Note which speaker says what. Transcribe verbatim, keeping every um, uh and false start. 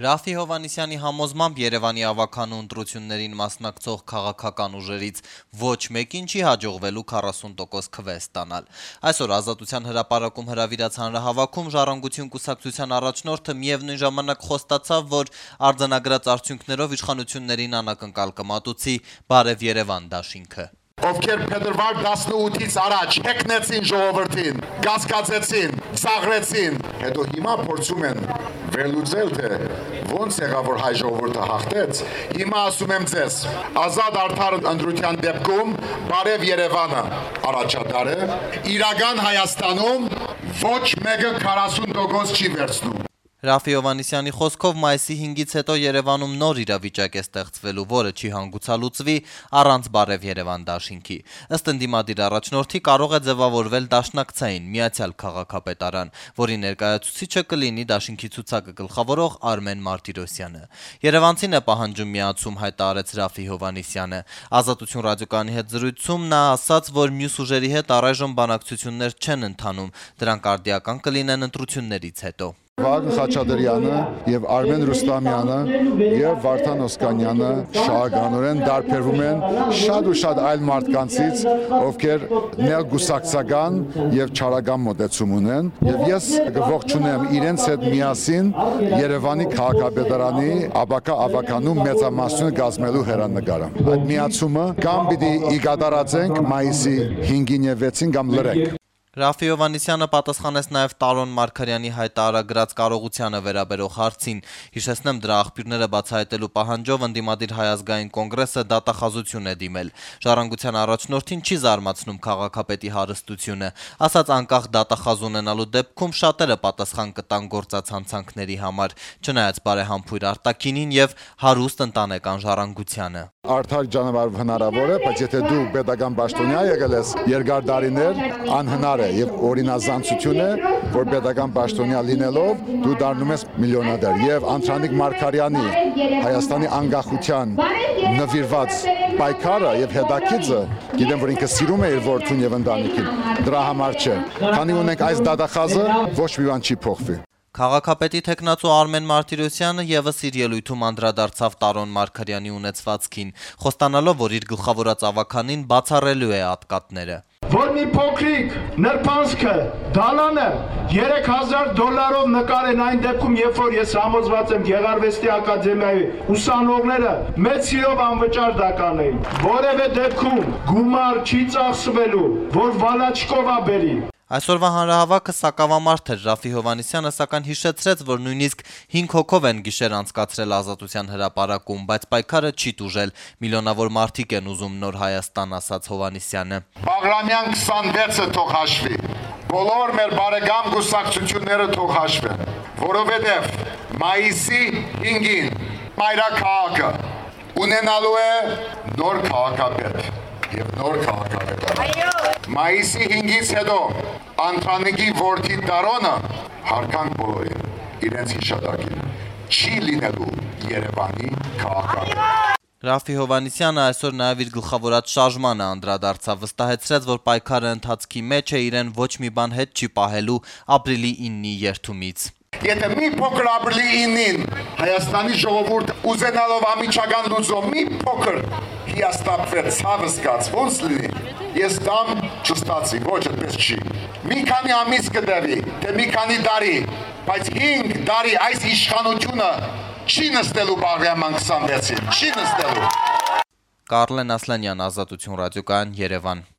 Speaker 1: Ռաֆի Հովհաննիսյանի համոզմամբ Երևանի ավագանու ընտրություններին մասնակցող քաղաքական ուժերից ոչ մեկին չի հաջողվելու քառասուն տոկոս քվե ստանալ։ Այսօր Ազատության հրապարակում հրավիրած հանրահավաքում Ժառանգություն կուսակցության առաջնորդը միևնույն ժամանակ խոստացավ, որ արձանագրած արդյունքներով իշխանություններին անակնկալ կմատուցի «Բարև Երևան» դաշինքը։
Speaker 2: Ովքեր փետրվար տասնութից առաջ հեքնեցին ժողովրդին, կասկածեցին, ծաղրեցին, հետո հիմա փորձում են վերլուծել, թե ոնց եղավ, որ հայ ժողովուրդը հաղթեց, հիմա ասում եմ ձեզ, ազատ արդար ընտրության դեպքում Բարև Երևանը առաջատար է, իրական Հայաստանում ոչ մեկը քառասուն տոկոս չի վերցնում։
Speaker 1: Ռաֆի Հովհաննիսյանի խոսքով մայիսի հինգից հետո Երևանում նոր իրավիճակ է ստեղծվելու, որը չի հանգուցալուծվի առանց Բարև Երևան դաշինքի։ Ըստ ընդդիմադիր առաջնորդի կարող է ձևավորվել դաշնակցային միացյալ քաղաքապետարան, որի ներկայացուցիչը կլինի դաշինքի ցուցակը գլխավորող Արմեն Մարտիրոսյանը։ Երևանցին է պահանջում միացում, հայտարարեց Ռաֆի Հովհաննիսյանը։ Ազատություն ռադիոկայանի հետ զրույցում նա ասաց, որ մյուս ուժերի հետ առայժմ բանակցություններ չեն ընթանում, դրանք արդիական կլինեն ընտրություններից հետո։
Speaker 3: Վագն Խաչատրյանը եւ Արմեն Ռուստամյանը եւ Վարդան Օսկանյանը շահագանորեն դարբերվում են շատ ու շատ այլ մարդկանցից, ովքեր ներգուսակցական եւ չարական մոտեցում ունեն, եւ ես կողջունեմ իրենց հետ միասին Երևանի քաղաքապետարանի ապակա ավականու մեծամասնությունը կազմելու հեռանկարը։ Այդ միացումը կամ պիտի իգադարացենք մայիսի հինգին եւ վեցին կամ լրենք։
Speaker 1: Ռաֆի Հովհաննիսյանը պատասխանեց նաև Տարոն Մարգարյանի հայտարարած կարողությանը վերաբերող հարցին։ Հիշեցնեմ, դրա աղբյուրները բացահայտելու պահանջով ընդդիմադիր Հայ ազգային կոնգրեսը դատախազություն է դիմել։ Ժառանգության առաջնորդին չի զարմացնում քաղաքապետի հարստությունը, ասաց անկախ դատախազ ունենալու դեպքում շատերը պատասխան կտան գործած հանցանքների համար, չնայած բարեհամբույր արտաքինին եւ հարուստ ընտանեկան ժառանգությանը։
Speaker 3: Արդար ճանապարհ հնարավոր է, բայց եթե դու պետական պաշտոնյա եղել ես երկար տարիներ, անհնար է եւ օրինազանցություն է, որ պետական պաշտոնյա լինելով դու դառնում ես միլիոնադար եւ Անդրանիկ Մարգարյանի Հայաստանի անկախության նվիրված պայքարը եւ հետաքիծը, գիտեմ, որ ինքը սիրում է իր որդուն եւ ընտանիքին, դրա համար չէ։ Քանի ունենք այս դատախազը, ոչ մի բան չի փոխվի։
Speaker 1: Քաղաքապետի թեկնածու Արմեն Մարտիրոսյանը եւս իր ելույթում անդրադարձավ Տարոն Մարգարյանի ունեցվածքին, խոստանալով, որ իր գլխավորած ավականին բացառելու է ատկատները։
Speaker 4: Որ մի փոքրիկ նրբանցքը դալանը երեք հազար դոլարով նկարեն այն դեպքում, երբ որ ես համոզված եմ Գեղարվեստի ակադեմիայի ուսանողները մեծ սիրով անվճար դա կանեին։ Որևէ դեպքում գումար չի ծախսվելու, որ Վալաչկովա բերի։
Speaker 1: Այսօրվա հանրահավաքը սակավամարդ էր։ Ռաֆի Հովհաննիսյանը սակայն հիշեցրեց, որ նույնիսկ հինգ հոգով են գիշեր անցկացրել Ազատության հրապարակում, բայց պայքարը չի տուժել։ Միլիոնավոր մարդիկ են ուզում նոր Հայաստան, ասաց Հովհաննիսյանը։
Speaker 2: Բաղրամյան քսանվեցը թող հաշվի։ Բոլոր մեր բարեկամ կուսակցությունները թող հաշվեն, որովհետև մայիսի հինգին մայրաքաղաքը ունենալու է նոր քաղաքապետ եւ նոր քաղաքապետարան։ Մայիսի հինգից հետո Անդրանիկի որդի Տարոնը հարկանք բոլորին իրենց հիշատակին չի լինելու Երևանի քաղաքապետ։
Speaker 1: Ռաֆի Հովհաննիսյանը այսօր նաև իր գլխավորած շարժմանը անդրադարձավ, վստահեցրեց, որ պայքարը ընթացքի մեջ է, իրեն ոչ մի բան հետ չի պահելու ապրիլի իննի երթումից։
Speaker 2: Եթե մի փոքր ապրիլի իննին Հայաստանի ժողովուրդ ուզենալով ամիջական լուծում մի փոքր հիաստապվեց, ցավը զգաց, ոնց լինի, ես դամ չստացի, ոչ այդպես չի։ Մի քանի ամիս կդեվի, թե մի քանի տարի, բայց հինգ տարի այս իշխանությունը չի նստելու Բաղրամյան քսանվեցին, չի նստելու։
Speaker 1: Կարլեն Ասլանյան, Ազատություն ռադիոկայան, Երևան։